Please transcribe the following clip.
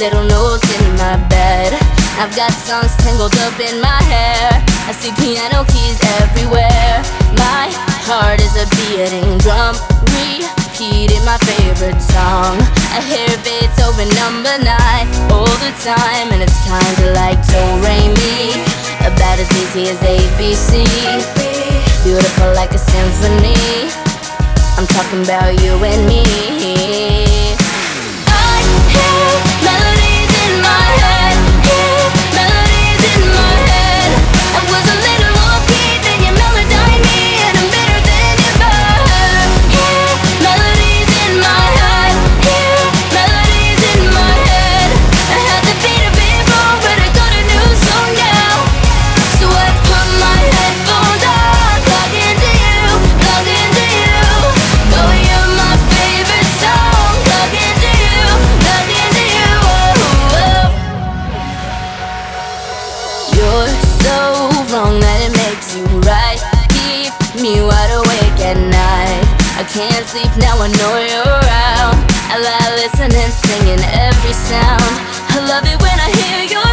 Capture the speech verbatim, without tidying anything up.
little notes in my bed. I've got songs tangled up in my hair. I see piano keys everywhere. My heart is a beating drum, repeating my favorite song. I hear Beethoven number nine all the time, and it's kinda like do re mi, about as easy as A B C. Beautiful like a symphony. I'm talking about you and me. I hear melodies in my head, hear melodies in my head. I was a little off key, then you melodized me, and I'm better than ever. Hear melodies in my head, hear melodies in my head. I had the beat a bit wrong, but I got a new song now. So I put my headphones on, plug into you, plug into you. Oh, you're my favorite song. Plug into you, plug into you. Oh, oh. You're so wrong that it makes you right. Keep me wide awake at night. I can't sleep now, I know you're around. I lie listening, singing every sound. I love it when I hear your